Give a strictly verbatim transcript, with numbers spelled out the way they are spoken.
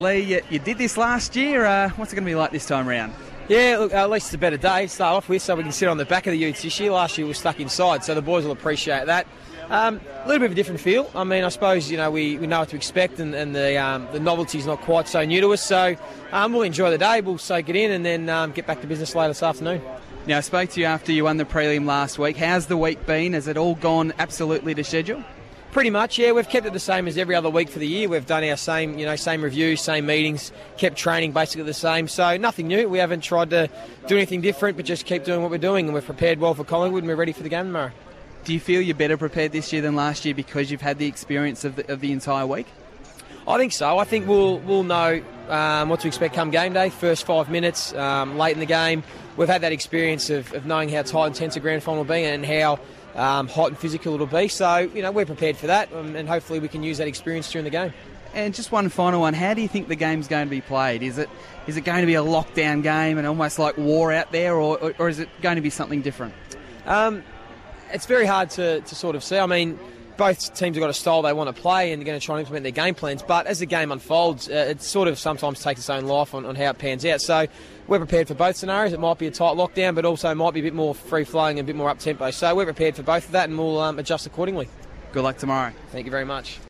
Lee, you, you did this last year. Uh, what's it going to be like this time round? Yeah, look, at least it's a better day to start off with, so we can sit on the back of the utes this year. Last year we were stuck inside, so the boys will appreciate that. Um, a little bit of a different feel. I mean, I suppose you know we, we know what to expect, and, and the um, the novelty's not quite so new to us. So um, we'll enjoy the day, we'll soak it in, and then um, get back to business later this afternoon. Now, I spoke to you after you won the prelim last week. How's the week been? Has it all gone absolutely to schedule? Pretty much, yeah. We've kept it the same as every other week for the year. We've done our same, you know, same reviews, same meetings, kept training basically the same. So nothing new. We haven't tried to do anything different, but just keep doing what we're doing. And we've prepared well for Collingwood, and we're ready for the game tomorrow. Do you feel you're better prepared this year than last year because you've had the experience of the, of the entire week? I think so. I think we'll we'll know um, what to expect come game day. First five minutes, um, late in the game, we've had that experience of, of knowing how tight and tense a grand final will be, and how Um, hot and physical it'll be. So, you know, we're prepared for that, um, and hopefully we can use that experience during the game. And just one final one, how do you think the game's going to be played? Is it is it going to be a lockdown game and almost like war out there, or, or, or is it going to be something different? Um, it's very hard to, to sort of see. I mean, both teams have got a style they want to play, and they're going to try and implement their game plans, but as the game unfolds, uh, it sort of sometimes takes its own life on, on how it pans out. So we're prepared for both scenarios. It might be a tight lockdown, but also might be a bit more free-flowing and a bit more up-tempo. So we're prepared for both of that, and we'll um, adjust accordingly. Good luck tomorrow. Thank you very much.